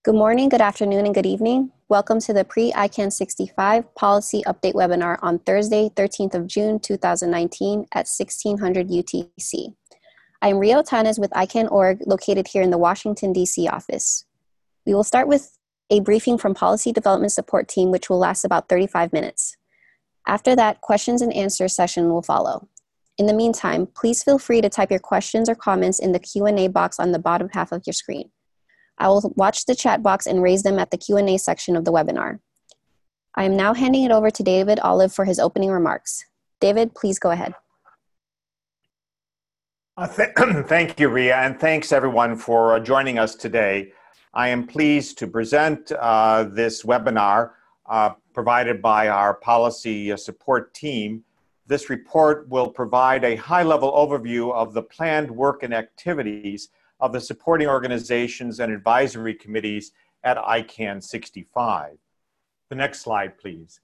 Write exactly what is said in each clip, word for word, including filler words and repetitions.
Good morning, good afternoon, and good evening. Welcome to the pre-I C A N sixty-five Policy Update webinar on Thursday, thirteenth of June, two thousand nineteen at sixteen hundred U T C. I am Ria Otanes with I C A N dot org, located here in the Washington, D C office. We will start with a briefing from Policy Development Support Team, which will last about thirty-five minutes. After that, questions and answer session will follow. In the meantime, please feel free to type your questions or comments in the Q and A box on the bottom half of your screen. I will watch the chat box and raise them at the Q and A section of the webinar. I am now handing it over to David Olive for his opening remarks. David, please go ahead. Uh, th thank you, Ria, and thanks everyone for uh, joining us today. I am pleased to present uh, this webinar uh, provided by our policy uh, support team. This report will provide a high-level overview of the planned work and activities of the supporting organizations and advisory committees at I C A N sixty-five. The next slide, please.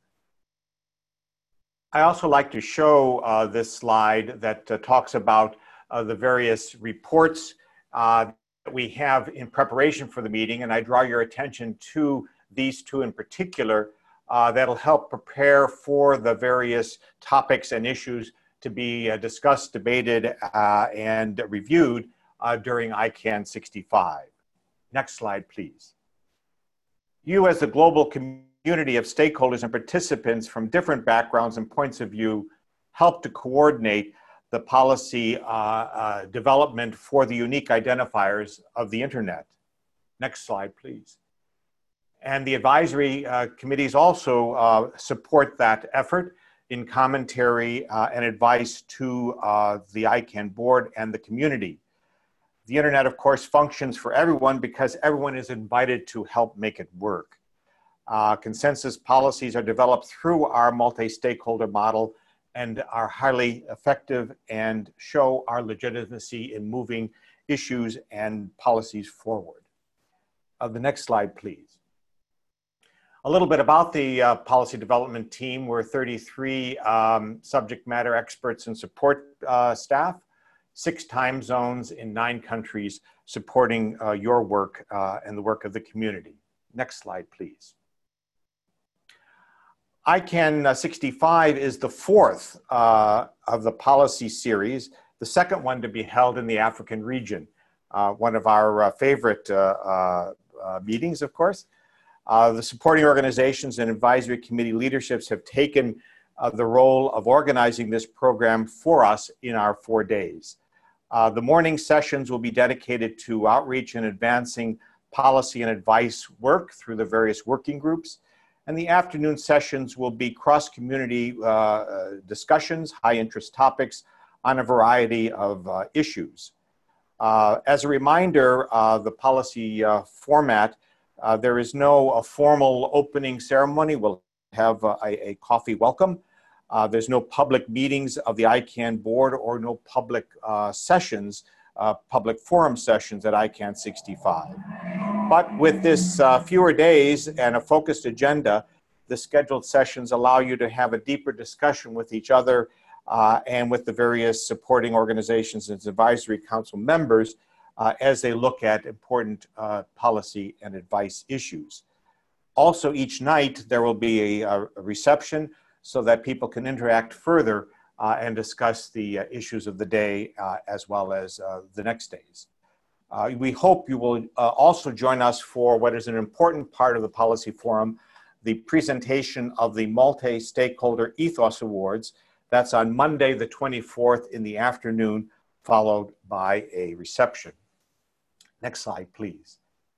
I also like to show uh, this slide that uh, talks about uh, the various reports uh, that we have in preparation for the meeting, and I draw your attention to these two in particular uh, that'll help prepare for the various topics and issues to be uh, discussed, debated, uh, and reviewed Uh, during I C A N sixty-five. Next slide, please. You, as a global community of stakeholders and participants from different backgrounds and points of view, help to coordinate the policy uh, uh, development for the unique identifiers of the internet. Next slide, please. And the advisory uh, committees also uh, support that effort in commentary uh, and advice to uh, the I C A N board and the community. The internet, of course, functions for everyone because everyone is invited to help make it work. Uh, consensus policies are developed through our multi-stakeholder model and are highly effective and show our legitimacy in moving issues and policies forward. Uh, the next slide, please. A little bit about the uh, policy development team. We're thirty-three um, subject matter experts and support uh, staff, six time zones in nine countries supporting uh, your work uh, and the work of the community. Next slide, please. I C A N sixty-five is the fourth uh, of the policy series, the second one to be held in the African region, uh, one of our uh, favorite uh, uh, uh, meetings, of course. Uh, the supporting organizations and advisory committee leaderships have taken uh, the role of organizing this program for us in our four days. Uh, the morning sessions will be dedicated to outreach and advancing policy and advice work through the various working groups. And the afternoon sessions will be cross-community uh, discussions, high-interest topics on a variety of uh, issues. Uh, as a reminder, uh, the policy uh, format, uh, there is no uh, formal opening ceremony. We'll have uh, a, a coffee welcome. Uh, there's no public meetings of the I C A N board or no public uh, sessions, uh, public forum sessions at I C A N sixty-five. But with this uh, fewer days and a focused agenda, the scheduled sessions allow you to have a deeper discussion with each other uh, and with the various supporting organizations and advisory council members uh, as they look at important uh, policy and advice issues. Also, each night there will be a, a reception so that people can interact further uh, and discuss the uh, issues of the day uh, as well as uh, the next days. Uh, we hope you will uh, also join us for what is an important part of the Policy Forum, the presentation of the Multi-Stakeholder Ethos Awards. That's on Monday, the twenty-fourth in the afternoon, followed by a reception. Next slide, please.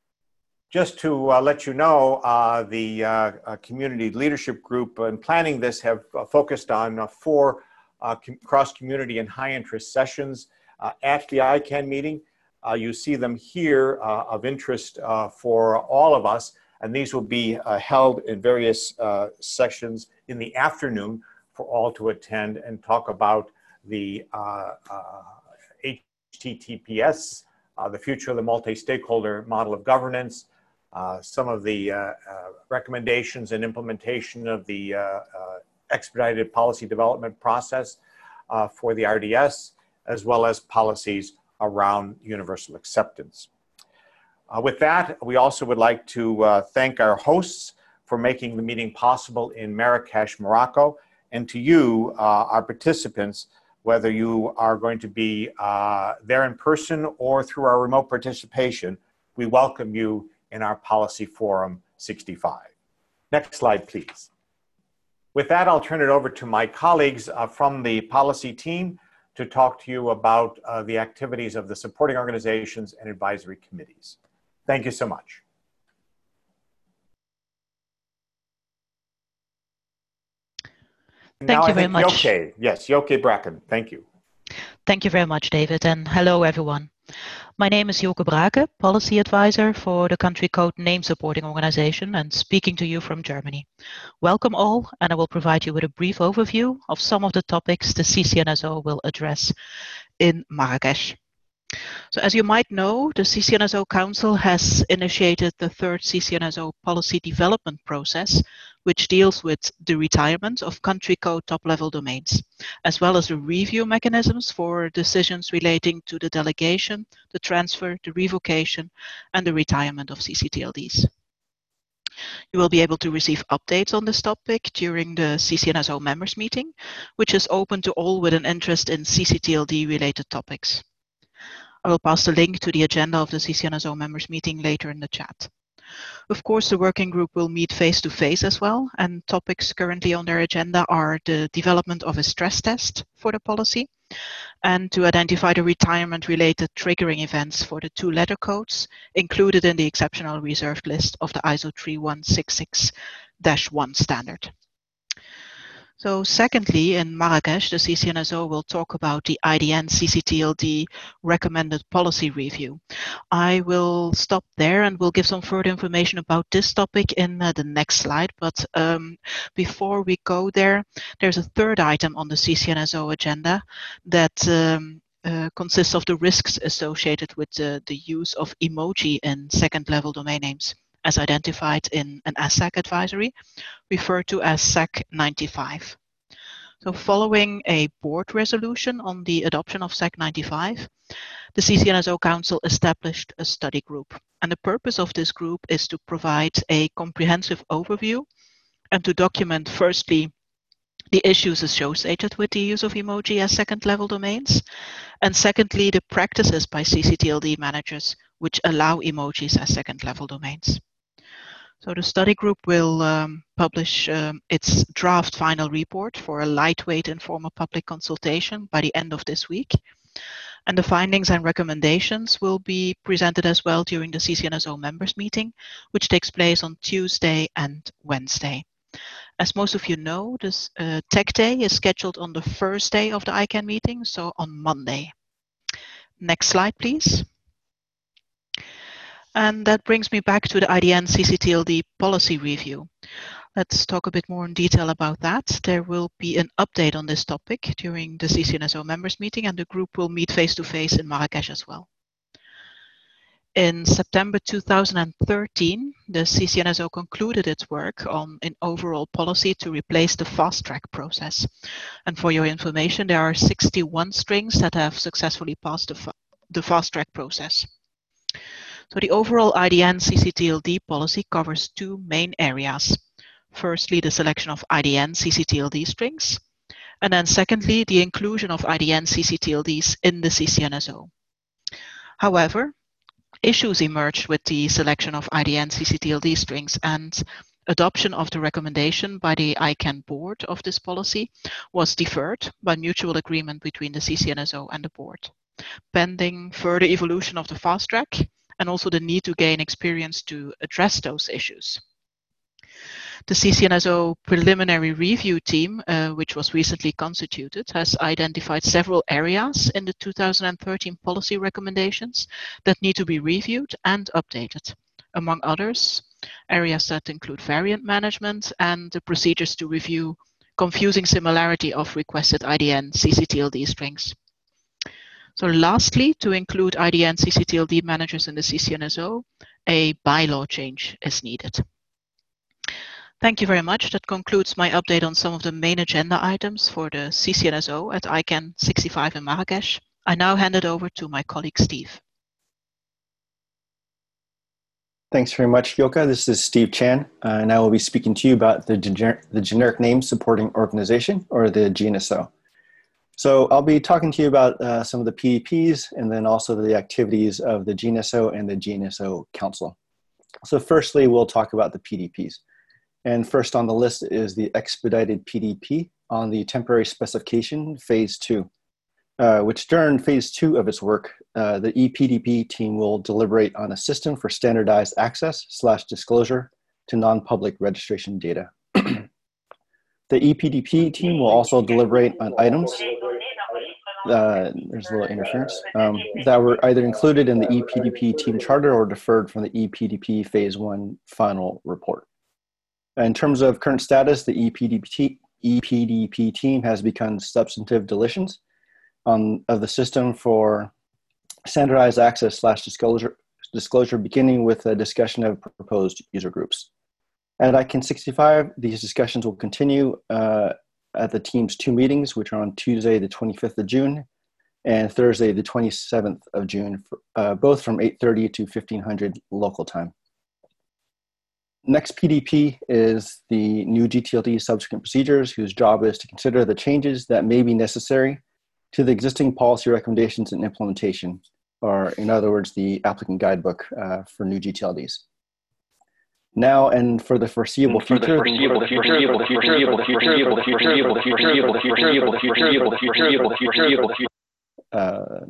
Just to uh, let you know, uh, the uh, uh, community leadership group in planning this have uh, focused on uh, four uh, cross-community and high-interest sessions uh, at the I C A N meeting. Uh, you see them here uh, of interest uh, for all of us, and these will be uh, held in various uh, sessions in the afternoon for all to attend and talk about the uh, uh, H T T P S, uh, the future of the multi-stakeholder model of governance, Uh, some of the uh, uh, recommendations and implementation of the uh, uh, expedited policy development process uh, for the R D S, as well as policies around universal acceptance. Uh, with that, we also would like to uh, thank our hosts for making the meeting possible in Marrakesh, Morocco, and to you, uh, our participants, whether you are going to be uh, there in person or through our remote participation, we welcome you in our Policy Forum sixty-five. Next slide, please. With that, I'll turn it over to my colleagues uh, from the policy team to talk to you about uh, the activities of the supporting organizations and advisory committees. Thank you so much. Thank now you I very think much. Joke, yes, Joke Braken, thank you. Thank you very much, David, and hello, everyone. My name is Joke Braken, Policy Advisor for the Country Code Name Supporting Organization, and speaking to you from Germany. Welcome all, and I will provide you with a brief overview of some of the topics the C C N S O will address in Marrakesh. So as you might know, the C C N S O Council has initiated the third C C N S O policy development process, which deals with the retirement of country code top-level domains, as well as the review mechanisms for decisions relating to the delegation, the transfer, the revocation, and the retirement of C C T L Ds. You will be able to receive updates on this topic during the C C N S O members meeting, which is open to all with an interest in C C T L D-related topics. I will pass the link to the agenda of the C C N S O members meeting later in the chat. Of course, the working group will meet face-to-face as well, and topics currently on their agenda are the development of a stress test for the policy, and to identify the retirement-related triggering events for the two letter codes included in the exceptional reserved list of the I S O three one six six dash one standard. So secondly, in Marrakesh, the C C N S O will talk about the I D N C C T L D recommended policy review. I will stop there and will give some further information about this topic in uh, the next slide. But um, before we go there, there's a third item on the C C N S O agenda that um, uh, consists of the risks associated with uh, the use of emoji in second level domain names, as identified in an S A C advisory, referred to as S A C ninety-five. So following a board resolution on the adoption of S A C ninety-five, the C C N S O Council established a study group. And the purpose of this group is to provide a comprehensive overview and to document, firstly, the issues associated with the use of emoji as second level domains, and secondly, the practices by C C T L D managers which allow emojis as second level domains. So the study group will um, publish um, its draft final report for a lightweight informal public consultation by the end of this week. And the findings and recommendations will be presented as well during the C C N S O members meeting, which takes place on Tuesday and Wednesday. As most of you know, this uh, Tech Day is scheduled on the first day of the I CANN meeting, so on Monday. Next slide, please. And that brings me back to the I D N C C T L D policy review. Let's talk a bit more in detail about that. There will be an update on this topic during the C C N S O members meeting, and the group will meet face-to-face in Marrakesh as well. In September two thousand thirteen, the C C N S O concluded its work on an overall policy to replace the fast-track process. And for your information, there are sixty-one strings that have successfully passed the, fa the fast-track process. So the overall I D N C C T L D policy covers two main areas. Firstly, the selection of I D N C C T L D strings, and then secondly, the inclusion of I D N C C T L Ds in the C C N S O. However, issues emerged with the selection of I D N C C T L D strings, and adoption of the recommendation by the I CANN board of this policy was deferred by mutual agreement between the C C N S O and the board, pending further evolution of the fast track and also the need to gain experience to address those issues. The C C N S O preliminary review team, uh, which was recently constituted, has identified several areas in the two thousand thirteen policy recommendations that need to be reviewed and updated. Among others, areas that include variant management and the procedures to review confusing similarity of requested I D N C C T L D strings. So lastly, to include I D N C C T L D managers in the C C N S O, a bylaw change is needed. Thank you very much. That concludes my update on some of the main agenda items for the C C N S O at I CANN sixty-five in Marrakesh. I now hand it over to my colleague Steve. Thanks very much, Yoka. This is Steve Chan, uh, and I will be speaking to you about the, gener the Generic Name Supporting Organization, or the G N S O. So I'll be talking to you about uh, some of the P D Ps and then also the activities of the G N S O and the G N S O Council. So firstly, we'll talk about the P D Ps. And first on the list is the Expedited P D P on the Temporary Specification Phase two. Uh, which during phase two of its work, uh, the E P D P team will deliberate on a system for standardized access slash disclosure to non-public registration data. The E P D P team will also deliberate on items, uh, there's a little interference, um, that were either included in the E P D P team charter or deferred from the E P D P phase one final report. In terms of current status, the E P D P, E P D P team has begun substantive deletions On, of the system for standardized access slash disclosure, disclosure, beginning with a discussion of proposed user groups. At I CAN sixty-five, these discussions will continue uh, at the team's two meetings, which are on Tuesday, the twenty-fifth of June, and Thursday, the twenty-seventh of June, for, uh, both from eight thirty to fifteen hundred local time. Next P D P is the new G T L D subsequent procedures, whose job is to consider the changes that may be necessary to the existing policy recommendations and implementation, or in other words, the applicant guidebook uh, for new G T L Ds. Now and for the foreseeable future, uh,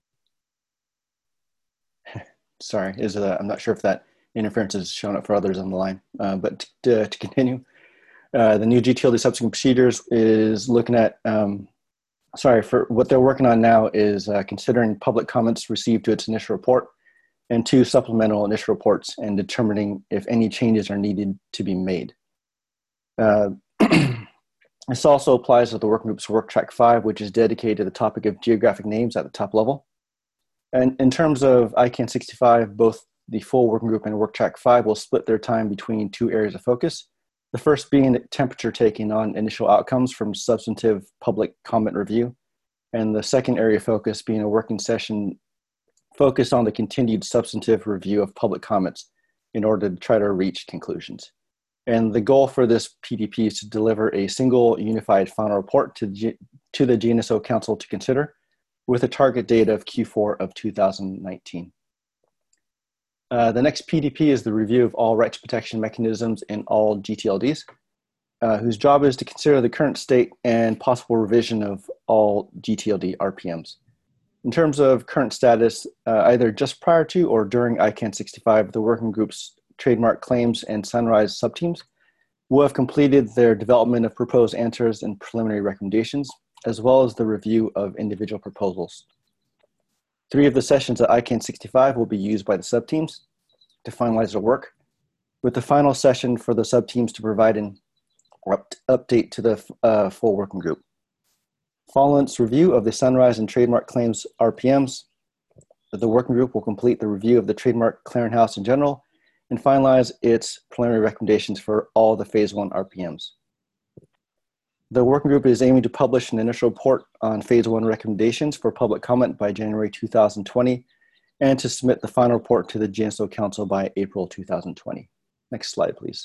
sorry, is uh, I'm not sure if that interference is showing up for others on the line, uh, but to, to continue, uh, the new G T L D subsequent procedures is looking at um, Sorry, for what they're working on now is uh, considering public comments received to its initial report and two supplemental initial reports and determining if any changes are needed to be made. Uh, this also applies to the working group's work track five, which is dedicated to the topic of geographic names at the top level. And in terms of I CAN sixty-five, both the full working group and work track five will split their time between two areas of focus. The first being temperature taking on initial outcomes from substantive public comment review, and the second area of focus being a working session focused on the continued substantive review of public comments in order to try to reach conclusions. And the goal for this P D P is to deliver a single unified final report to, G to the G N S O Council to consider, with a target date of Q four of two thousand nineteen. Uh, the next P D P is the review of all rights protection mechanisms in all G T L Ds, uh, whose job is to consider the current state and possible revision of all G T L D R P Ms. In terms of current status, uh, either just prior to or during I CAN sixty-five, the working group's trademark claims and Sunrise subteams will have completed their development of proposed answers and preliminary recommendations, as well as the review of individual proposals. Three of the sessions at I CAN sixty-five will be used by the subteams to finalize their work, with the final session for the subteams to provide an up update to the uh, full working group. Following its review of the Sunrise and trademark claims R P Ms, the working group will complete the review of the trademark clearinghouse in general and finalize its preliminary recommendations for all the phase one R P Ms. The working group is aiming to publish an initial report on phase one recommendations for public comment by January two thousand twenty, and to submit the final report to the G N S O Council by April two thousand twenty. Next slide, please.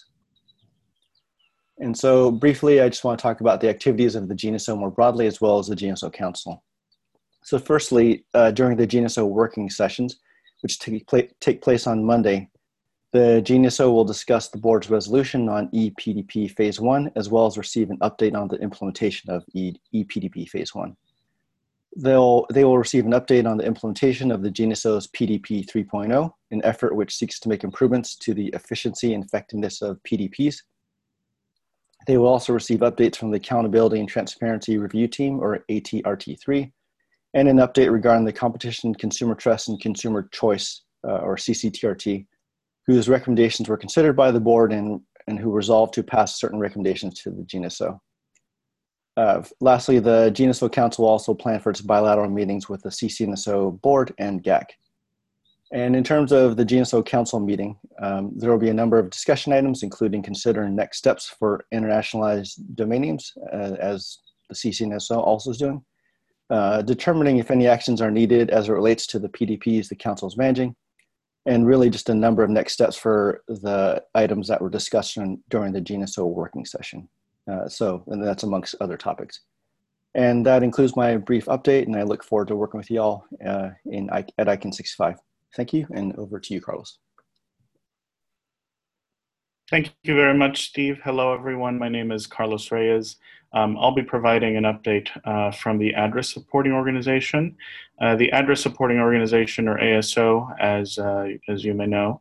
And so briefly, I just want to talk about the activities of the G N S O more broadly, as well as the G N S O Council. So firstly, uh, during the G N S O working sessions, which take, pla take place on Monday, the G N S O will discuss the board's resolution on E P D P phase one, as well as receive an update on the implementation of E P D P phase one. They'll, they will receive an update on the implementation of the G N S O's P D P three point oh, an effort which seeks to make improvements to the efficiency and effectiveness of P D Ps. They will also receive updates from the Accountability and Transparency Review Team, or A T R T three, and an update regarding the Competition, Consumer Trust, and Consumer Choice, uh, or C C T R T, whose recommendations were considered by the board and, and who resolved to pass certain recommendations to the G N S O. Uh, lastly, the G N S O Council will also plan for its bilateral meetings with the C C N S O board and G A C. And in terms of the G N S O Council meeting, um, there will be a number of discussion items, including considering next steps for internationalized domain names, uh, as the C C N S O also is doing, uh, determining if any actions are needed as it relates to the P D Ps the Council is managing, and really just a number of next steps for the items that were discussed during the G N S O working session. Uh, so, and that's amongst other topics. And that includes my brief update, and I look forward to working with you all uh, in, at I CAN sixty-five. Thank you, and over to you, Carlos. Thank you very much, Steve. Hello, everyone. My name is Carlos Reyes. Um, I'll be providing an update uh, from the Address Supporting Organization. Uh, the Address Supporting Organization, or A S O, as, uh, as you may know,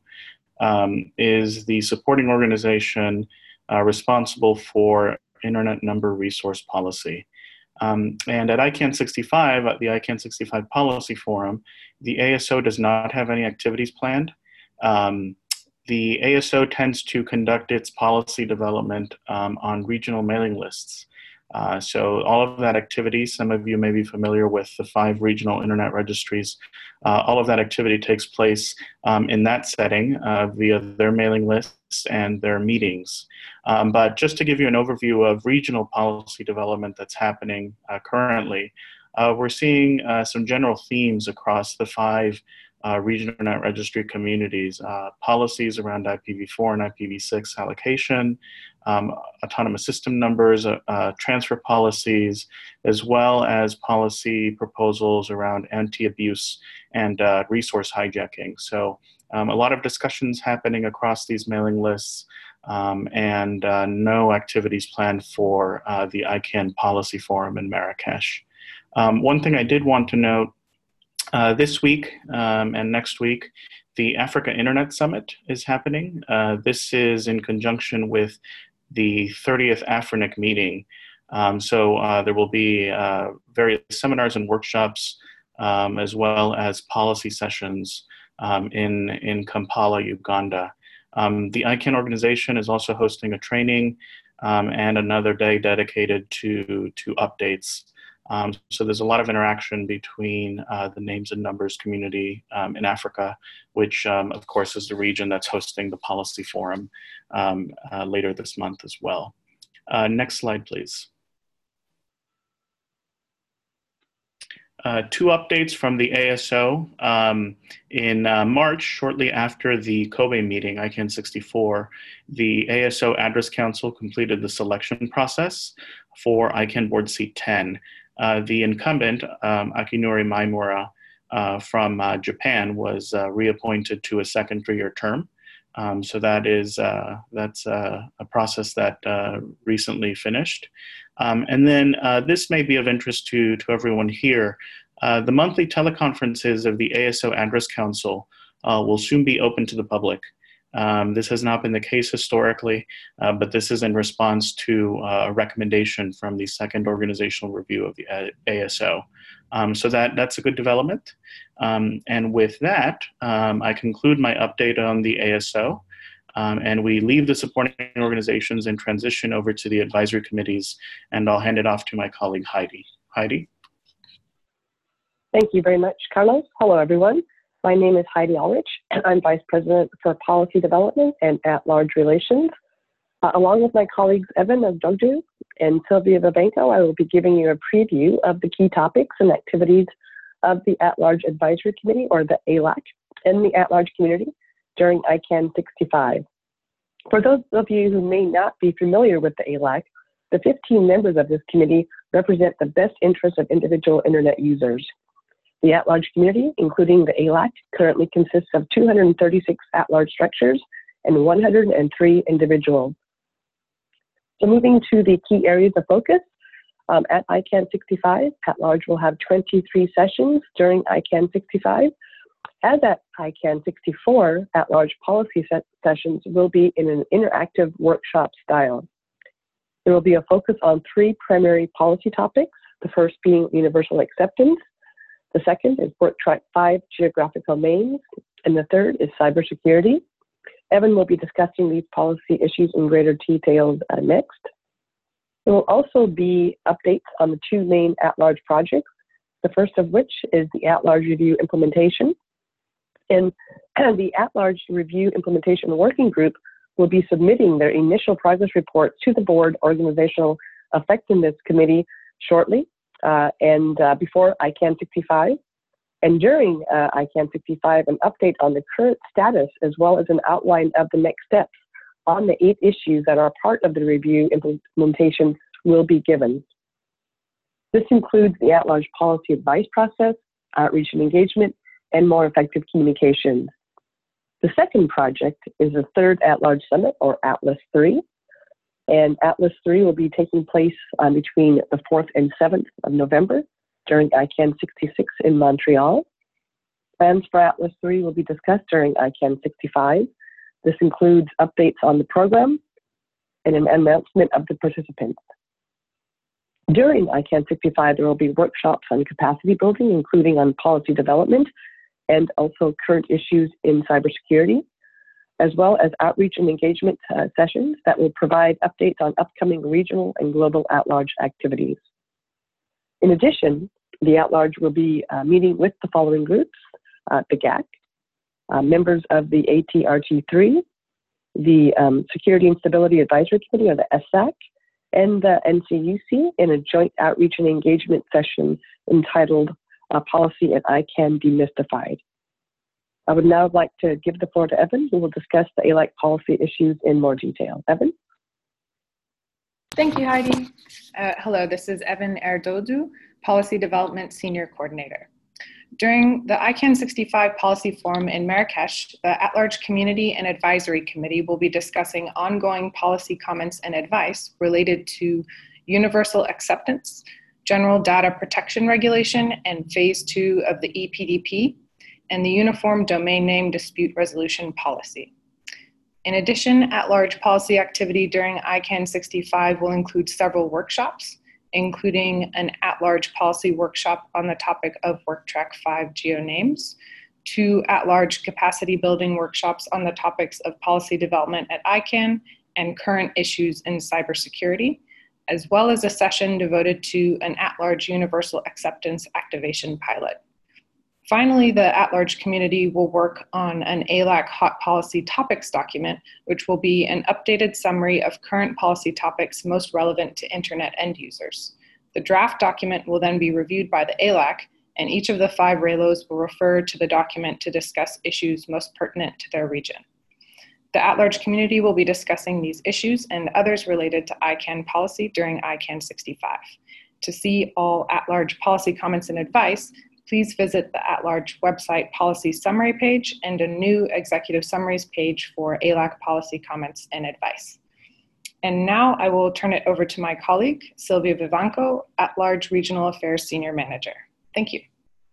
um, is the supporting organization uh, responsible for Internet Number Resource Policy. Um, and at I CAN sixty-five, at the I CAN sixty-five Policy Forum, the A S O does not have any activities planned. Um, The A S O tends to conduct its policy development um, on regional mailing lists. Uh, so all of that activity, some of you may be familiar with the five regional internet registries, uh, all of that activity takes place um, in that setting uh, via their mailing lists and their meetings. Um, but just to give you an overview of regional policy development that's happening uh, currently, uh, we're seeing uh, some general themes across the five Uh, regional internet registry communities, uh, policies around I P v four and I P v six allocation, um, autonomous system numbers, uh, uh, transfer policies, as well as policy proposals around anti-abuse and uh, resource hijacking. So um, a lot of discussions happening across these mailing lists, um, and uh, no activities planned for uh, the I CAN Policy Forum in Marrakesh. Um, one thing I did want to note, Uh, this week um, and next week, the Africa Internet Summit is happening. Uh, this is in conjunction with the thirtieth AFRINIC meeting. Um, so uh, there will be uh, various seminars and workshops, um, as well as policy sessions um, in, in Kampala, Uganda. Um, the I CAN organization is also hosting a training um, and another day dedicated to, to updates. Um, so there's a lot of interaction between uh, the names and numbers community um, in Africa, which um, of course is the region that's hosting the policy forum um, uh, later this month as well. Uh, next slide, please. Uh, two updates from the A S O. Um, in uh, March, shortly after the Kobe meeting, I CAN sixty-four, the A S O Address Council completed the selection process for I CAN Board Seat ten. Uh, the incumbent, um, Akinori Maimura uh, from uh, Japan, was uh, reappointed to a second three-year term. Um, so that is uh, that's uh, a process that uh, recently finished. Um, and then uh, this may be of interest to, to everyone here. Uh, the monthly teleconferences of the A S O Address Council uh, will soon be open to the public. Um, this has not been the case historically, uh, but this is in response to uh, a recommendation from the second organizational review of the A S O. Um, so that, that's a good development. Um, and with that, um, I conclude my update on the A S O, um, and we leave the supporting organizations and transition over to the advisory committees, and I'll hand it off to my colleague Heidi. Heidi? Thank you very much, Carlos. Hello, everyone. My name is Heidi Ulrich, and I'm Vice President for Policy Development and At-Large Relations. Uh, along with my colleagues Evan Ogdogdu and Sylvia Babenko, I will be giving you a preview of the key topics and activities of the At-Large Advisory Committee, or the A L A C, and the At-Large community during I CAN sixty-five. For those of you who may not be familiar with the A L A C, the fifteen members of this committee represent the best interests of individual internet users. The at-large community, including the A L A C, currently consists of two hundred thirty-six at-large structures and one hundred three individuals. So moving to the key areas of focus, um, at I CAN sixty-five, at-large will have twenty-three sessions during I CAN sixty-five. As at I CAN sixty-four, at-large policy set sessions will be in an interactive workshop style. There will be a focus on three primary policy topics, the first being universal acceptance, the second is Work Track five, geographical names, and the third is cybersecurity. Evan will be discussing these policy issues in greater detail uh, next. There will also be updates on the two main at-large projects, the first of which is the at-large review implementation. And the at-large review implementation working group will be submitting their initial progress report to the board organizational effectiveness committee shortly. Uh, and uh, before I CAN sixty-five, And during uh, I CAN sixty-five, an update on the current status as well as an outline of the next steps on the eight issues that are part of the review implementation will be given. This includes the at-large policy advice process, outreach and engagement, and more effective communications. The second project is the third at-large summit, or Atlas three. And Atlas three will be taking place um, between the fourth and seventh of November during I CAN sixty-six in Montreal. Plans for Atlas three will be discussed during I CAN sixty-five. This includes updates on the program and an announcement of the participants. During I CAN sixty-five, there will be workshops on capacity building, including on policy development and also current issues in cybersecurity, as well as outreach and engagement uh, sessions that will provide updates on upcoming regional and global at-large activities. In addition, the at-large will be uh, meeting with the following groups: uh, the G A C, uh, members of the A T R T three, the um, Security and Stability Advisory Committee, or the S A C, and the N C U C in a joint outreach and engagement session entitled uh, Policy at I CAN Demystified. I would now like to give the floor to Evan, who will discuss the A L A C policy issues in more detail. Evan? Thank you, Heidi. Uh, hello, this is Evan Erdodu, Policy Development Senior Coordinator. During the I CAN sixty-five Policy Forum in Marrakesh, the At-Large Community and Advisory Committee will be discussing ongoing policy comments and advice related to universal acceptance, General Data Protection Regulation, and Phase two of the E P D P, and the Uniform Domain Name Dispute Resolution Policy. In addition, at-large policy activity during I CAN sixty-five will include several workshops, including an at-large policy workshop on the topic of WorkTrack five geonames, two at-large capacity building workshops on the topics of policy development at I CAN and current issues in cybersecurity, as well as a session devoted to an at-large universal acceptance activation pilot. Finally, the at-large community will work on an A L A C hot policy topics document, which will be an updated summary of current policy topics most relevant to internet end users. The draft document will then be reviewed by the A L A C, and each of the five R A L Os will refer to the document to discuss issues most pertinent to their region. The at-large community will be discussing these issues and others related to I CAN policy during I CAN sixty-five. To see all at-large policy comments and advice, please visit the at-large website policy summary page and a new executive summaries page for A L A C policy comments and advice. And now I will turn it over to my colleague, Sylvia Vivanco, at-large Regional Affairs Senior Manager. Thank you.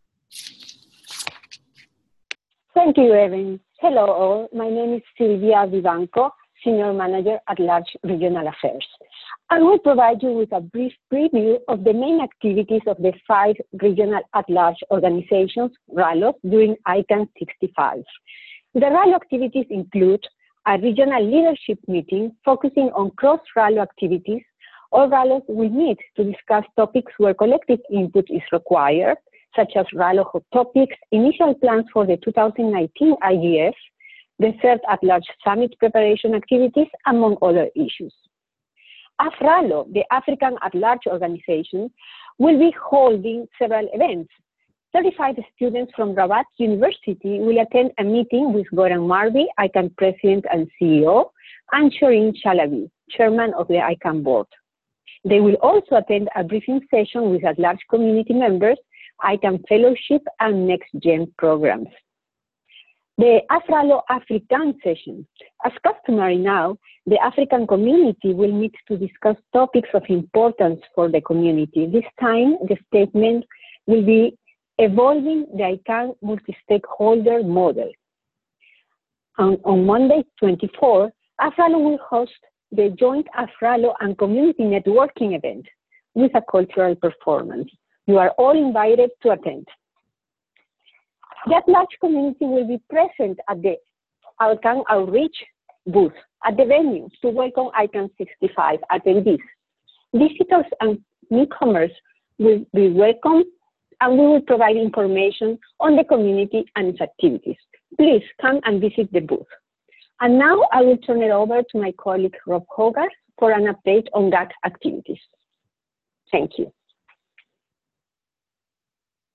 Thank you, Evan. Hello all, my name is Sylvia Vivanco, Senior Manager at Large Regional Affairs. I will provide you with a brief preview of the main activities of the five regional at-large organizations, R A L Os, during I CAN sixty-five. The R A L O activities include a regional leadership meeting focusing on cross-R A L O activities. All R A L Os will meet to discuss topics where collective input is required, such as R A L O hot topics, initial plans for the two thousand nineteen I G F, the third at-large summit preparation activities, among other issues. A F R A L O, the African at-large organization, will be holding several events. thirty-five students from Rabat University will attend a meeting with Goran Marvi, I CAN President and C E O, and Shireen Chalabi, Chairman of the I CAN Board. They will also attend a briefing session with at-large community members, I CAN Fellowship, and Next-Gen programs. The A F R A L O African session. As customary now, the African community will meet to discuss topics of importance for the community. This time, the statement will be evolving the I CAN multi-stakeholder model. On, on Monday, twenty-fourth, A F R A L O will host the joint A F R A L O and community networking event with a cultural performance. You are all invited to attend. The at-large community will be present at the I CAN Outreach booth at the venue to welcome I CAN sixty-five attendees. Visitors and newcomers will be welcome, and we will provide information on the community and its activities. Please come and visit the booth. And now I will turn it over to my colleague Rob Hogarth for an update on G A C activities. Thank you.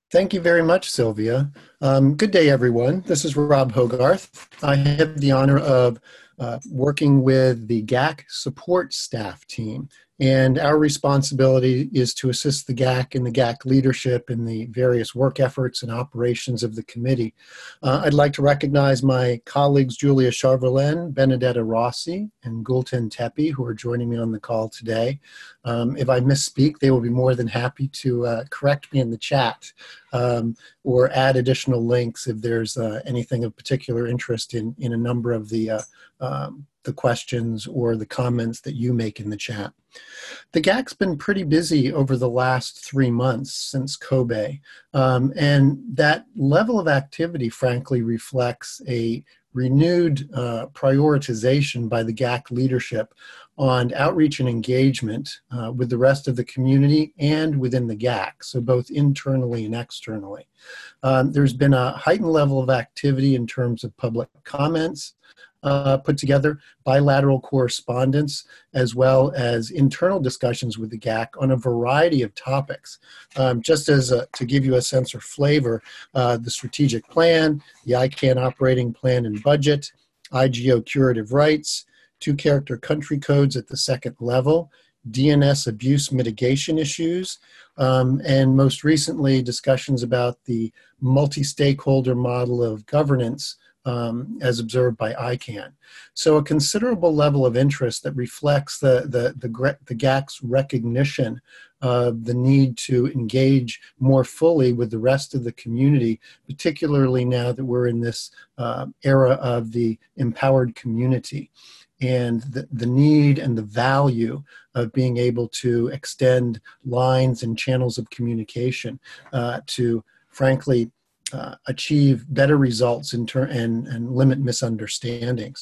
Thank you very much, Sylvia. Um, good day, everyone. This is Rob Hogarth. I have the honor of uh, working with the G A C support staff team. And our responsibility is to assist the G A C and the G A C leadership in the various work efforts and operations of the committee. Uh, I'd like to recognize my colleagues Julia Charverlen, Benedetta Rossi, and Gulten Tepe, who are joining me on the call today. Um, if I misspeak, they will be more than happy to uh, correct me in the chat um, or add additional links if there's uh, anything of particular interest in, in a number of the uh, um, the questions or the comments that you make in the chat. The G A C's been pretty busy over the last three months since Kobe, um, and that level of activity, frankly, reflects a renewed uh, prioritization by the G A C leadership on outreach and engagement uh, with the rest of the community and within the G A C, so both internally and externally. Um, there's been a heightened level of activity in terms of public comments, Uh, put together, bilateral correspondence, as well as internal discussions with the G A C on a variety of topics. Um, just as a, to give you a sense or flavor, uh, the strategic plan, the I CAN operating plan and budget, I G O curative rights, two character country codes at the second level, D N S abuse mitigation issues, um, and most recently discussions about the multi-stakeholder model of governance Um, as observed by I CAN. So a considerable level of interest that reflects the, the, the, the G A C's recognition of the need to engage more fully with the rest of the community, particularly now that we're in this uh, era of the empowered community, and the, the need and the value of being able to extend lines and channels of communication uh, to, frankly, Uh, achieve better results in turn and, and limit misunderstandings.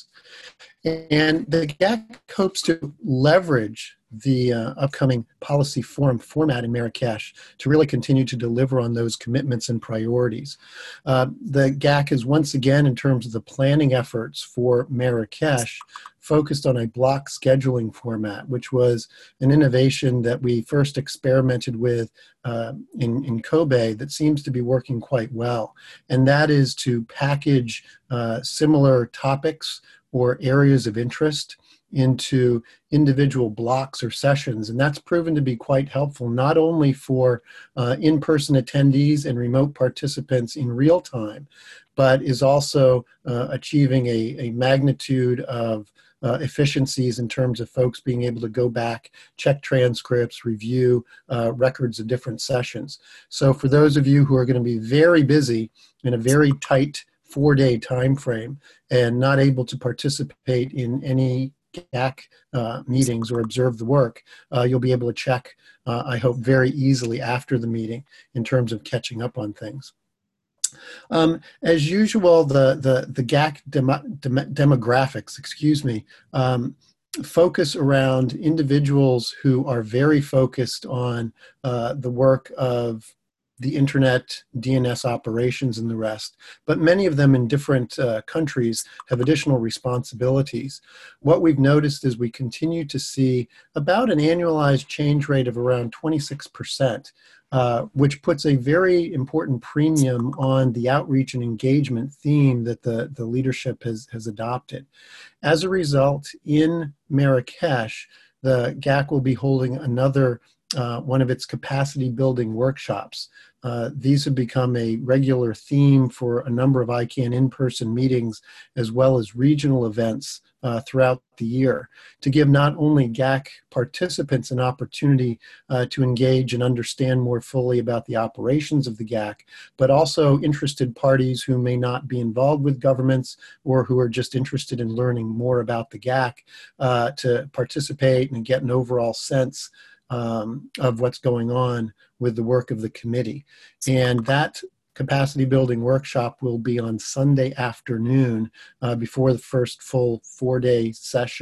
And the G A C hopes to leverage the uh, upcoming policy forum format in Marrakesh to really continue to deliver on those commitments and priorities. Uh, the G A C is once again, in terms of the planning efforts for Marrakesh, focused on a block scheduling format, which was an innovation that we first experimented with uh, in, in Kobe that seems to be working quite well. And that is to package uh, similar topics or areas of interest into individual blocks or sessions. And that's proven to be quite helpful, not only for uh, in-person attendees and remote participants in real time, but is also uh, achieving a, a magnitude of Uh, efficiencies in terms of folks being able to go back, check transcripts, review uh, records of different sessions. So for those of you who are going to be very busy in a very tight four-day time frame and not able to participate in any G A C uh, meetings or observe the work, uh, you'll be able to check, uh, I hope, very easily after the meeting in terms of catching up on things. Um, as usual, the, the, the G A C demo, dem, demographics, excuse me, um, focus around individuals who are very focused on uh, the work of the internet, D N S operations, and the rest, but many of them in different uh, countries have additional responsibilities. What we've noticed is we continue to see about an annualized change rate of around twenty-six percent, uh, which puts a very important premium on the outreach and engagement theme that the, the leadership has, has adopted. As a result, in Marrakesh, the G A C will be holding another Uh, one of its capacity building workshops. Uh, these have become a regular theme for a number of I CAN in-person meetings, as well as regional events uh, throughout the year, to give not only G A C participants an opportunity uh, to engage and understand more fully about the operations of the G A C, but also interested parties who may not be involved with governments or who are just interested in learning more about the G A C uh, to participate and get an overall sense Um, of what's going on with the work of the committee. And that capacity building workshop will be on Sunday afternoon uh, before the first full four-day session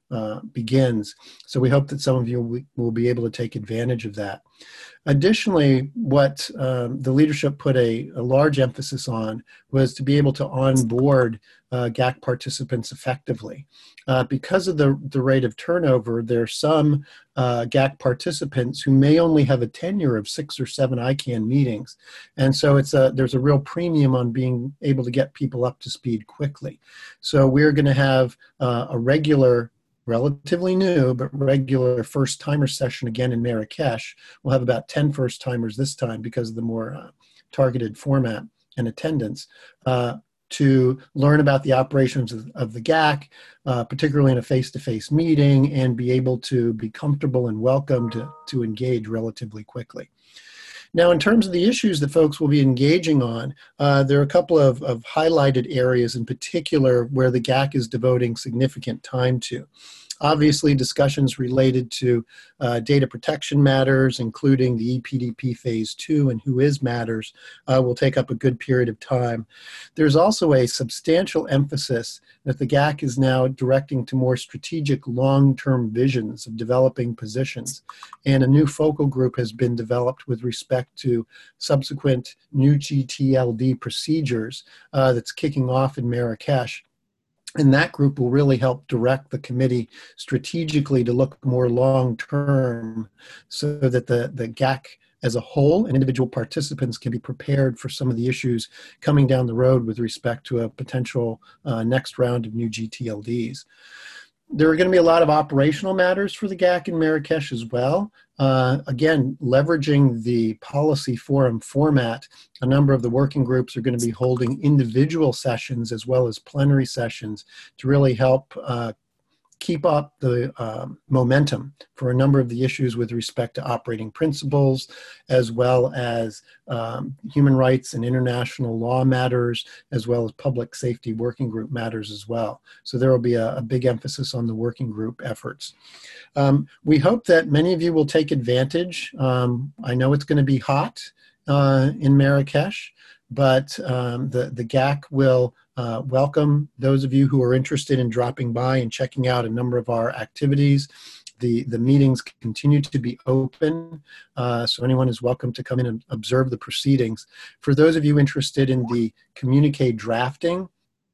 uh, begins. So we hope that some of you will, will be able to take advantage of that. Additionally, what um, the leadership put a, a large emphasis on was to be able to onboard uh, G A C participants effectively. Uh, because of the, the rate of turnover, there are some uh, G A C participants who may only have a tenure of six or seven I CANN meetings. And so it's a, there's a real premium on being able to get people up to speed quickly. So we're going to have uh, a regular, relatively new, but regular first-timer session again in Marrakesh. We'll have about ten first-timers this time because of the more uh, targeted format and attendance, uh, to learn about the operations of, of the G A C, uh, particularly in a face-to-face meeting, and be able to be comfortable and welcome to, to engage relatively quickly. Now, in terms of the issues that folks will be engaging on, uh, there are a couple of, of highlighted areas in particular where the G A C is devoting significant time to. Obviously, discussions related to uh, data protection matters, including the E P D P Phase two and WHOIS matters, uh, will take up a good period of time. There's also a substantial emphasis that the G A C is now directing to more strategic long-term visions of developing positions. And a new focal group has been developed with respect to subsequent new G T L D procedures uh, that's kicking off in Marrakesh. And that group will really help direct the committee strategically to look more long-term so that the, the G A C as a whole and individual participants can be prepared for some of the issues coming down the road with respect to a potential uh, next round of new G T L Ds. There are going to be a lot of operational matters for the G A C in Marrakesh as well. Uh, again, leveraging the policy forum format, a number of the working groups are going to be holding individual sessions as well as plenary sessions to really help uh, keep up the um, momentum for a number of the issues with respect to operating principles, as well as um, human rights and international law matters, as well as public safety working group matters as well. So there will be a, a big emphasis on the working group efforts. Um, we hope that many of you will take advantage. Um, I know it's going to be hot uh, in Marrakesh, but um, the, the G A C will uh, welcome those of you who are interested in dropping by and checking out a number of our activities. The, the meetings continue to be open, uh, so anyone is welcome to come in and observe the proceedings. For those of you interested in the communique drafting,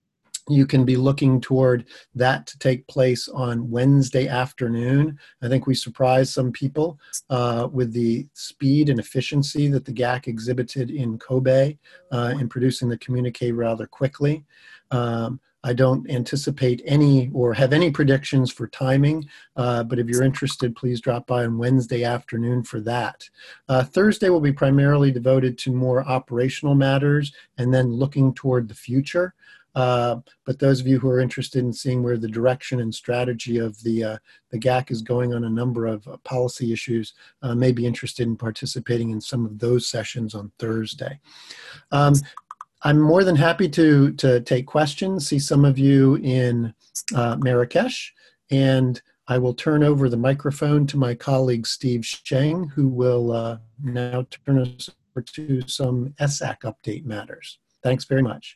you can be looking toward that to take place on Wednesday afternoon. I think we surprised some people uh, with the speed and efficiency that the G A C exhibited in Kobe uh, in producing the communique rather quickly. Um, I don't anticipate any or have any predictions for timing, uh, but if you're interested, please drop by on Wednesday afternoon for that. Uh, Thursday will be primarily devoted to more operational matters and then looking toward the future. Uh, but those of you who are interested in seeing where the direction and strategy of the, uh, the G A C is going on a number of uh, policy issues uh, may be interested in participating in some of those sessions on Thursday. Um, I'm more than happy to, to take questions, see some of you in uh, Marrakesh, and I will turn over the microphone to my colleague Steve Sheng, who will uh, now turn us over to some S A C update matters. Thanks very much.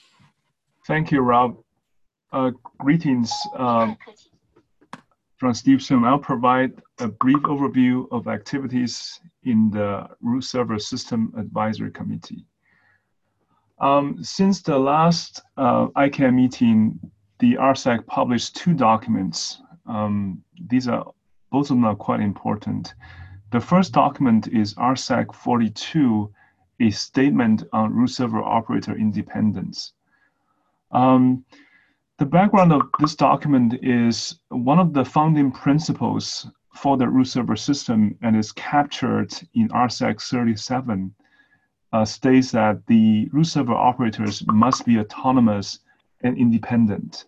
Thank you, Rob. Uh, greetings uh, from Steve Sheng. I'll provide a brief overview of activities in the Root Server System Advisory Committee. Um, since the last uh, I CANN meeting, the R S A C published two documents. Um, these are, both of them are quite important. The first document is R S A C forty-two, a statement on root server operator independence. Um, the background of this document is one of the founding principles for the root server system, and is captured in R S A C thirty-seven, uh, states that the root server operators must be autonomous and independent,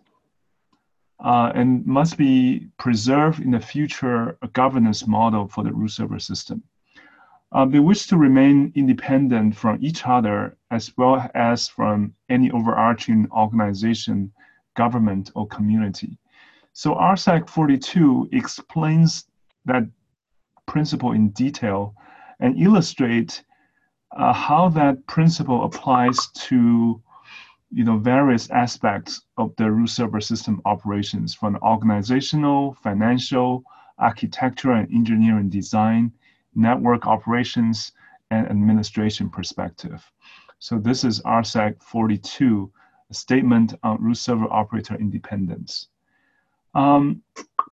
uh, and must be preserved in the future governance model for the root server system. Uh, they wish to remain independent from each other as well as from any overarching organization, government, or community. So R S A C forty-two explains that principle in detail and illustrates uh, how that principle applies to you know, various aspects of the root server system operations, from organizational, financial, architecture and engineering design, network operations, and administration perspective. So this is R S A C forty-two, a statement on root server operator independence. Um,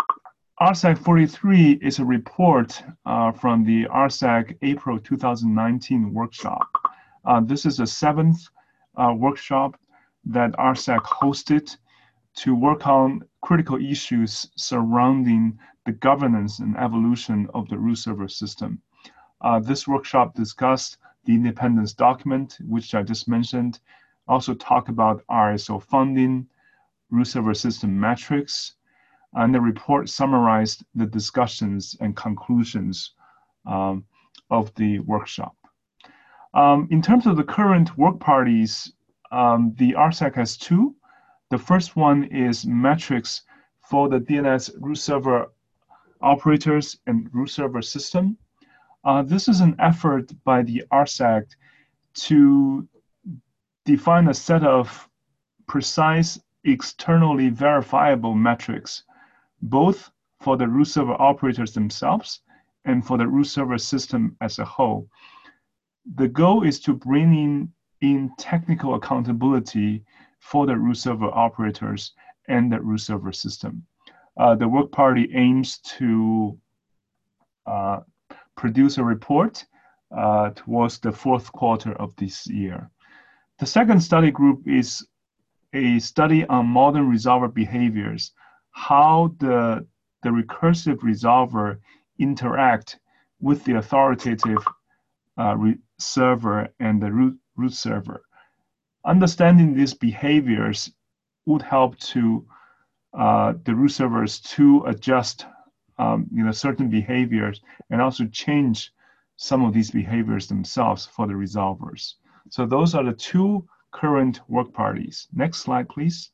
R S A C forty-three is a report uh, from the R S A C April two thousand nineteen workshop. Uh, this is the seventh uh, workshop that R S A C hosted to work on critical issues surrounding the governance and evolution of the root server system. Uh, this workshop discussed the independence document, which I just mentioned, also talked about R S O funding, root server system metrics, and the report summarized the discussions and conclusions um, of the workshop. Um, in terms of the current work parties, um, the R S A C has two. The first one is metrics for the D N S root server operators and root server system. Uh, this is an effort by the R S A C to define a set of precise, externally verifiable metrics, both for the root server operators themselves and for the root server system as a whole. The goal is to bring in, in technical accountability for the root server operators and the root server system. Uh, the work party aims to uh, produce a report uh, towards the fourth quarter of this year. The second study group is a study on modern resolver behaviors, how the, the recursive resolver interact with the authoritative uh, re server and the root, root server. Understanding these behaviors would help to uh, the root servers to adjust um, you know, certain behaviors and also change some of these behaviors themselves for the resolvers. So those are the two current work parties. Next slide, please.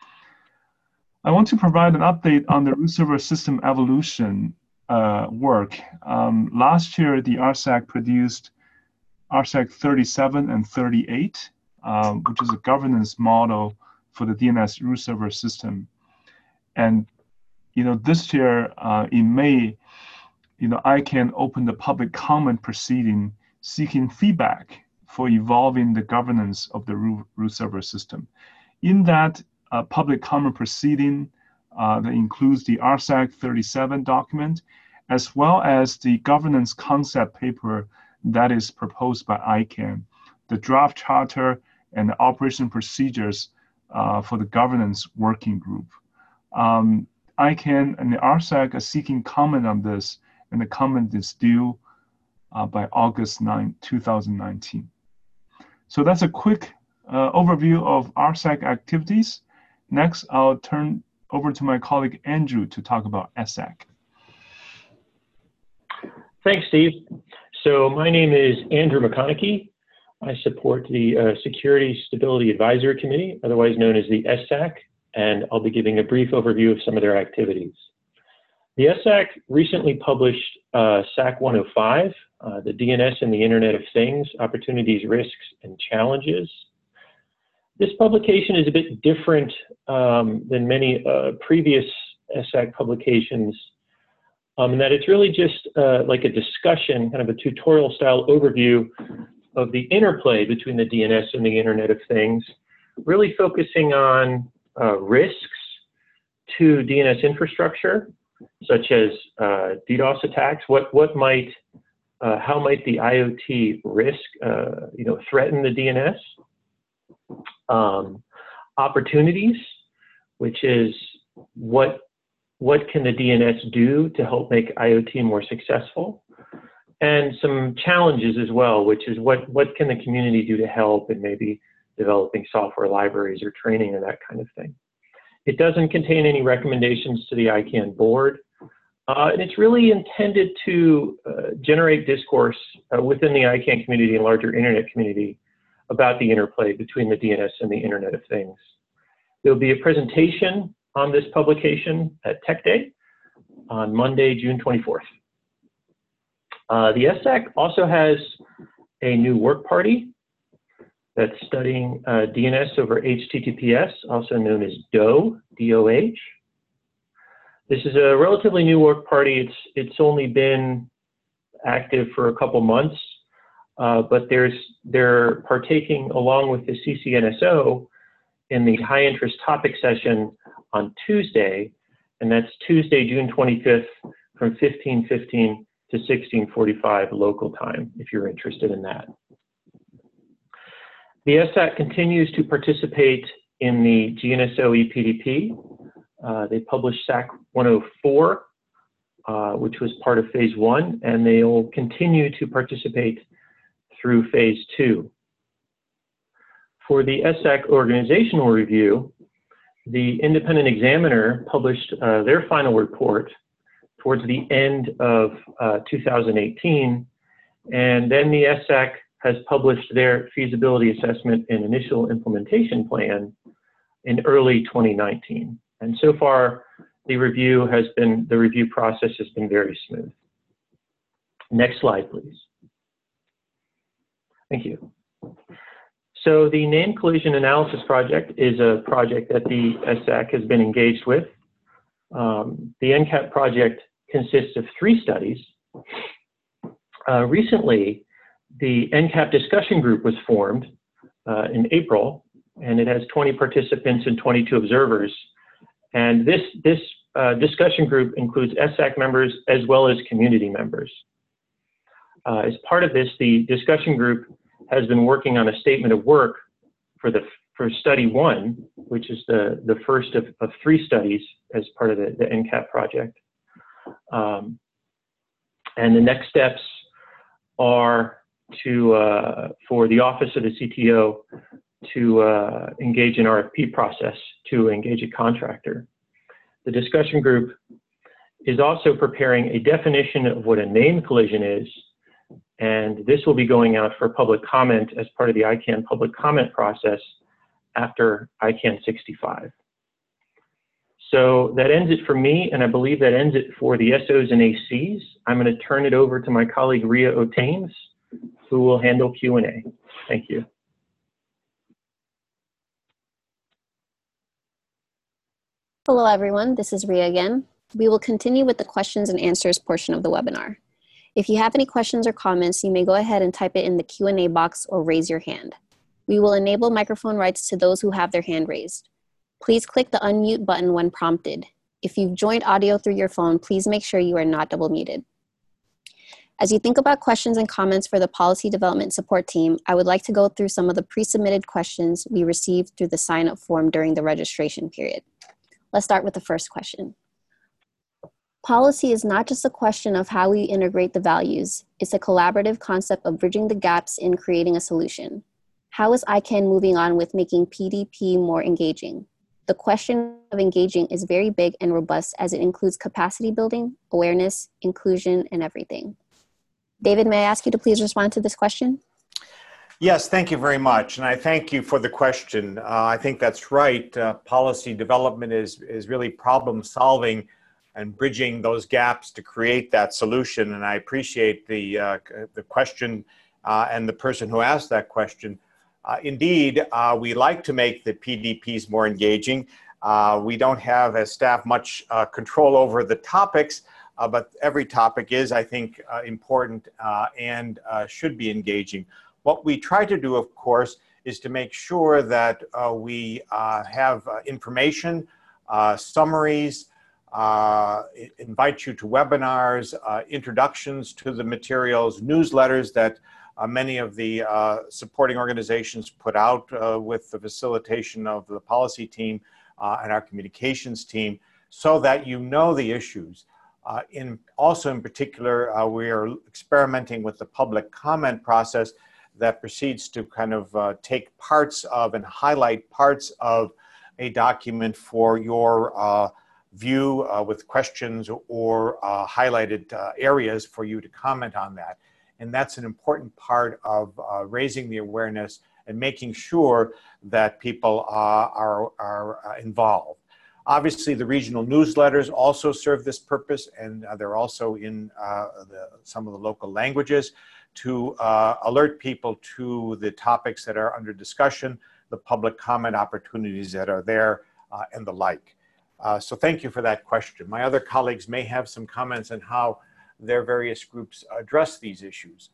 I want to provide an update on the root server system evolution uh, work. Um, last year, the R S A C produced R S A C thirty-seven and thirty-eight, um, which is a governance model for the D N S root server system. And you know, this year uh, in May, you know, I can open the public comment proceeding seeking feedback for evolving the governance of the root, root server system. In that uh, public comment proceeding uh, that includes the R S A C thirty-seven document, as well as the governance concept paper that is proposed by I CANN, the draft charter and the operation procedures uh, for the governance working group. Um, I CANN and the R S A C are seeking comment on this, and the comment is due uh, by August ninth, two thousand nineteen. So that's a quick uh, overview of R S A C activities. Next, I'll turn over to my colleague Andrew to talk about S A C. Thanks, Steve. So my name is Andrew McConaughey. I support the uh, Security Stability Advisory Committee, otherwise known as the S A C, and I'll be giving a brief overview of some of their activities. The S A C recently published uh, S A C one oh five, uh, the D N S and the Internet of Things, Opportunities, Risks, and Challenges. This publication is a bit different um, than many uh, previous S A C publications, um, in that it's really just uh, like a discussion, kind of a tutorial style overview of the interplay between the D N S and the Internet of Things, really focusing on uh, risks to D N S infrastructure, such as uh, DDoS attacks. What what might uh, how might the IoT risk uh, you know threaten the D N S? Um, opportunities, which is what what can the D N S do to help make IoT more successful, and some challenges as well, which is what what can the community do to help, and maybe developing software libraries or training or that kind of thing. It doesn't contain any recommendations to the I CANN board, uh, and it's really intended to uh, generate discourse uh, within the I CANN community and larger internet community about the interplay between the D N S and the Internet of Things. There will be a presentation on this publication at Tech Day on Monday, June twenty-fourth. Uh, the S A C also has a new work party. that's studying uh, D N S over H T T P S, also known as D O H, D O H. This is a relatively new work party. It's, it's only been active for a couple months, uh, but there's, they're partaking along with the C C N S O in the high interest topic session on Tuesday, and that's Tuesday, June twenty-fifth from fifteen fifteen to sixteen forty-five local time, if you're interested in that. The S A C continues to participate in the G N S O E P D P. Uh, they published S A C one oh four, uh, which was part of phase one, and they'll continue to participate through phase two. For the S A C organizational review, the independent examiner published uh, their final report towards the end of uh, two thousand eighteen, and then the S A C has published their feasibility assessment and initial implementation plan in early twenty nineteen. And so far, the review has been, the review process has been very smooth. Next slide, please. Thank you. So the Name Collision Analysis Project is a project that the S A C has been engaged with. Um, the N CAP project consists of three studies. Uh, recently, the N CAP discussion group was formed uh, in April, and it has twenty participants and twenty-two observers. And this, this uh, discussion group includes S A C members as well as community members. Uh, as part of this, the discussion group has been working on a statement of work for the for study one, which is the, the first of, of three studies as part of the, the N CAP project. Um, and the next steps are to, uh, for the Office of the C T O to uh, engage in R F P process to engage a contractor. The discussion group is also preparing a definition of what a name collision is, and this will be going out for public comment as part of the I CANN public comment process after I CANN sixty-five. So that ends it for me, and I believe that ends it for the S Os and A Cs. I'm going to turn it over to my colleague Ria Otames, who will handle Q and A. Thank you. Hello, everyone. This is Ria again. We will continue with the questions and answers portion of the webinar. If you have any questions or comments, you may go ahead and type it in the Q and A box or raise your hand. We will enable microphone rights to those who have their hand raised. Please click the unmute button when prompted. If you've joined audio through your phone, please make sure you are not double muted. As you think about questions and comments for the Policy Development Support Team, I would like to go through some of the pre-submitted questions we received through the sign-up form during the registration period. Let's start with the first question. Policy is not just a question of how we integrate the values, it's a collaborative concept of bridging the gaps in creating a solution. How is I CANN moving on with making P D P more engaging? The question of engaging is very big and robust as it includes capacity building, awareness, inclusion, and everything. David, may I ask you to please respond to this question? Yes, thank you very much. And I thank you for the question. Uh, I think that's right. Uh, policy development is, is really problem solving and bridging those gaps to create that solution. And I appreciate the, uh, the question uh, and the person who asked that question. Uh, indeed, uh, we like to make the P D Ps more engaging. Uh, we don't have, as staff, much uh, control over the topics, uh, but every topic is, I think, uh, important uh, and uh, should be engaging. What we try to do, of course, is to make sure that uh, we uh, have uh, information, uh, summaries, uh, invite you to webinars, uh, introductions to the materials, newsletters that uh, many of the uh, supporting organizations put out uh, with the facilitation of the policy team uh, and our communications team, so that you know the issues. Uh, in, also, in particular, uh, we are experimenting with the public comment process that proceeds to kind of uh, take parts of and highlight parts of a document for your uh, view uh, with questions or uh, highlighted uh, areas for you to comment on that. And that's an important part of uh, raising the awareness and making sure that people uh, are, are uh, involved. Obviously, the regional newsletters also serve this purpose, and uh, they're also in uh, the, some of the local languages to uh, alert people to the topics that are under discussion, the public comment opportunities that are there, uh, and the like. Uh, so thank you for that question. My other colleagues may have some comments on how their various groups address these issues.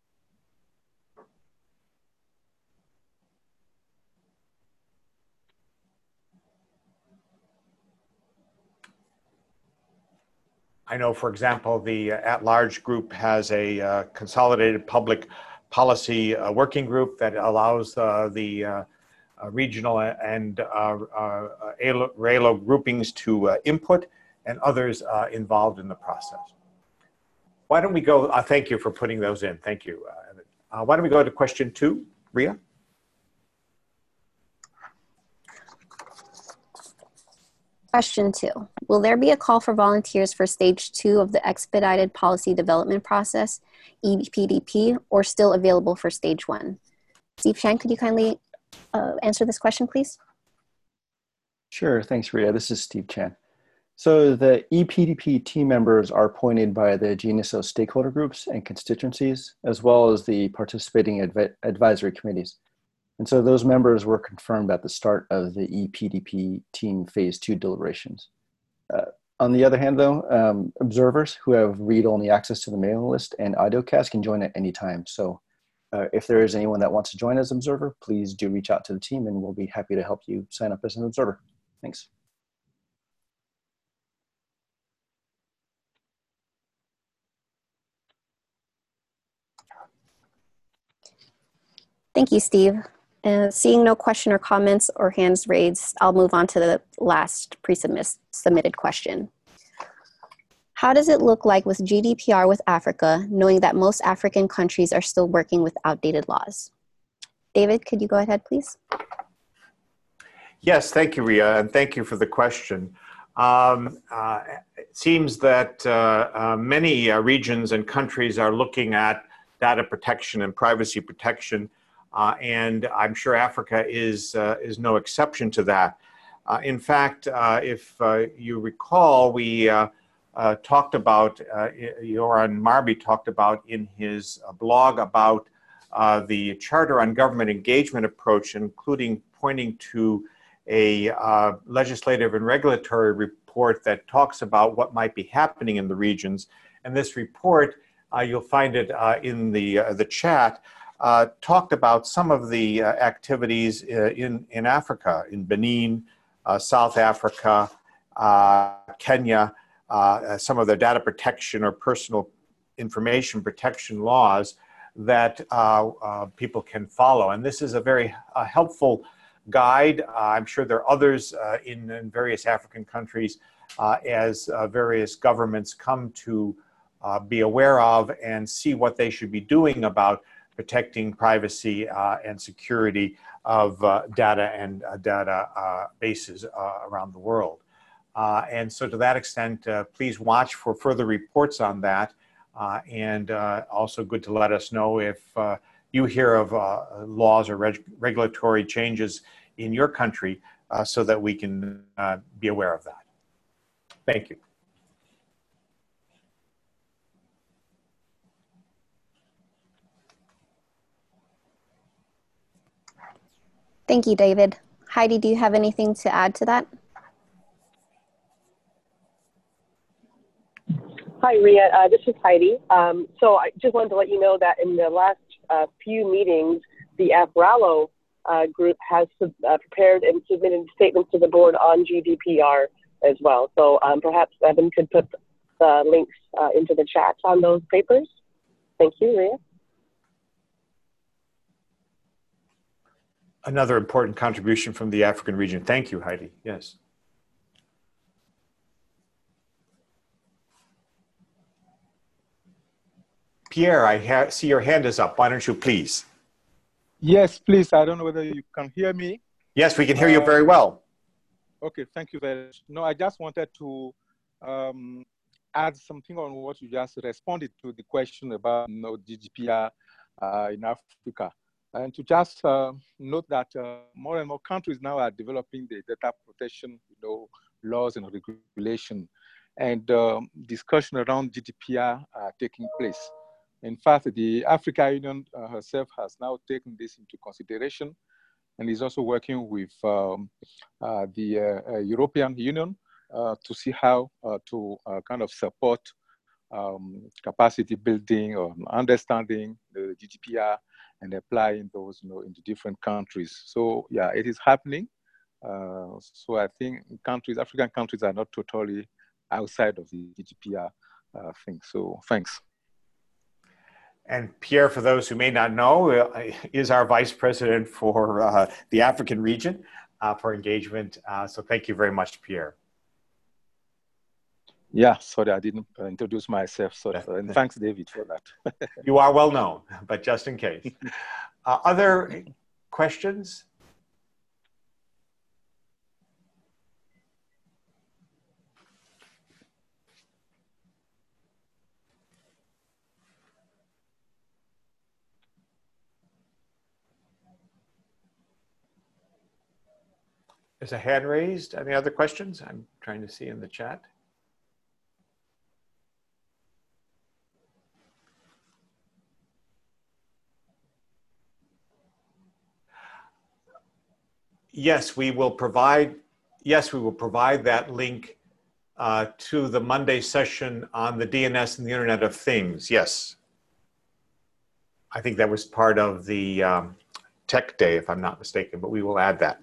I know, for example, the at-large group has a uh, consolidated public policy uh, working group that allows uh, the uh, uh, regional and uh, uh, R A L O groupings to uh, input, and others uh, involved in the process. Why don't we go, uh, thank you for putting those in, thank you, uh, Evan. Uh, why don't we go to question two, Ria? Question two, will there be a call for volunteers for stage two of the expedited policy development process, E P D P, or still available for stage one? Steve Chan, could you kindly uh, answer this question, please? Sure, thanks, Ria. This is Steve Chan. So the E P D P team members are appointed by the G N S O stakeholder groups and constituencies, as well as the participating adv advisory committees. And so those members were confirmed at the start of the E P D P team phase two deliberations. Uh, on the other hand, though, um, observers who have read-only access to the mailing list and IDOCAST can join at any time. So uh, if there is anyone that wants to join as an observer, please do reach out to the team and we'll be happy to help you sign up as an observer. Thanks. Thank you, Steve. Uh, seeing no question or comments or hands raised, I'll move on to the last pre-submitted question. How does it look like with G D P R with Africa, knowing that most African countries are still working with outdated laws? David, could you go ahead, please? Yes, thank you, Ria, and thank you for the question. Um, uh, it seems that uh, uh, many uh, regions and countries are looking at data protection and privacy protection. Uh, and I'm sure Africa is, uh, is no exception to that. Uh, in fact, uh, if uh, you recall, we uh, uh, talked about, uh, Joran Marby talked about in his blog about uh, the Charter on Government Engagement approach, including pointing to a uh, legislative and regulatory report that talks about what might be happening in the regions. And this report, uh, you'll find it uh, in the, uh, the chat, Uh, talked about some of the uh, activities uh, in, in Africa, in Benin, uh, South Africa, uh, Kenya, uh, some of the data protection or personal information protection laws that uh, uh, people can follow. And this is a very uh, helpful guide. Uh, I'm sure there are others uh, in, in various African countries uh, as uh, various governments come to uh, be aware of and see what they should be doing about protecting privacy uh, and security of uh, data and uh, data uh, bases uh, around the world. Uh, and so to that extent, uh, please watch for further reports on that. Uh, and uh, also good to let us know if uh, you hear of uh, laws or reg regulatory changes in your country uh, so that we can uh, be aware of that. Thank you. Thank you, David. Heidi, do you have anything to add to that? Hi, Ria. Uh, this is Heidi. Um, so I just wanted to let you know that in the last uh, few meetings, the AFRALO uh, group has uh, prepared and submitted statements to the board on G D P R as well. So um, perhaps Evan could put the links uh, into the chat on those papers. Thank you, Ria. Another important contribution from the African region. Thank you, Heidi. Yes. Pierre, I see your hand is up. Why don't you please? Yes, please. I don't know whether you can hear me. Yes, we can hear you very well. Okay, thank you very much. No, I just wanted to um, add something on what you just responded to the question about you know, G D P R uh, in Africa. And to just uh, note that uh, more and more countries now are developing the data protection you know, laws and regulation. And um, discussion around G D P R are taking place. In fact, the African Union uh, herself has now taken this into consideration and is also working with um, uh, the uh, uh, European Union uh, to see how uh, to uh, kind of support um, capacity building or understanding the G D P R and applying those, you know, into different countries. So yeah, it is happening. Uh, so I think countries, African countries are not totally outside of the G D P R uh, thing. So thanks. And Pierre, for those who may not know, uh, is our vice president for uh, the African region uh, for engagement. Uh, so thank you very much, Pierre. Yeah, sorry, I didn't uh, introduce myself. So, and thanks, David, for that. You are well known, but just in case. Uh, other questions? There's a hand raised. Any other questions? I'm trying to see in the chat. Yes, we will provide, yes, we will provide that link uh, to the Monday session on the D N S and the Internet of Things. Yes. I think that was part of the um, Tech Day, if I'm not mistaken, but we will add that.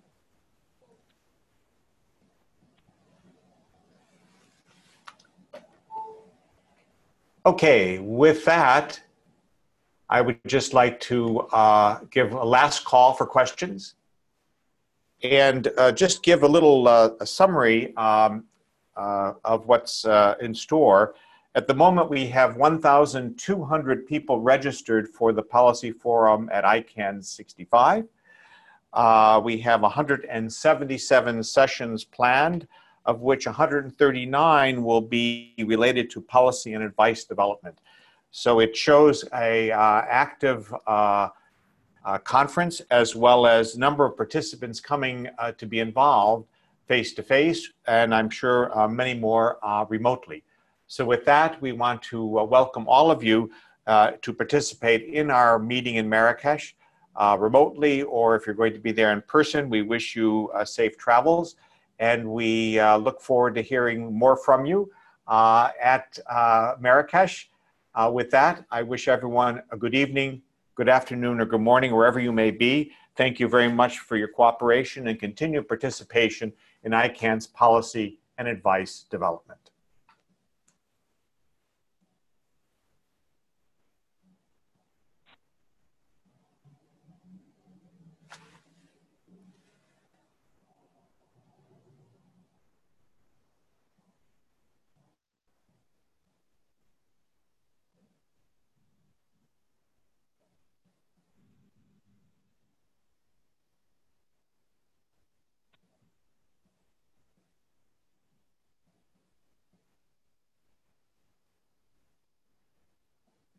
Okay, with that, I would just like to uh, give a last call for questions and uh, just give a little uh, a summary um, uh, of what's uh, in store. At the moment, we have one thousand two hundred people registered for the Policy Forum at I CAN sixty-five. Uh, we have one hundred seventy-seven sessions planned, of which one hundred thirty-nine will be related to policy and advice development. So it shows a uh, active uh, uh, conference, as well as a number of participants coming uh, to be involved face-to-face, and I'm sure uh, many more uh, remotely. So with that, we want to uh, welcome all of you uh, to participate in our meeting in Marrakesh uh, remotely, or if you're going to be there in person, we wish you uh, safe travels. And we uh, look forward to hearing more from you uh, at uh, Marrakesh. Uh, with that, I wish everyone a good evening, good afternoon, or good morning, wherever you may be. Thank you very much for your cooperation and continued participation in I CAN's policy and advice development.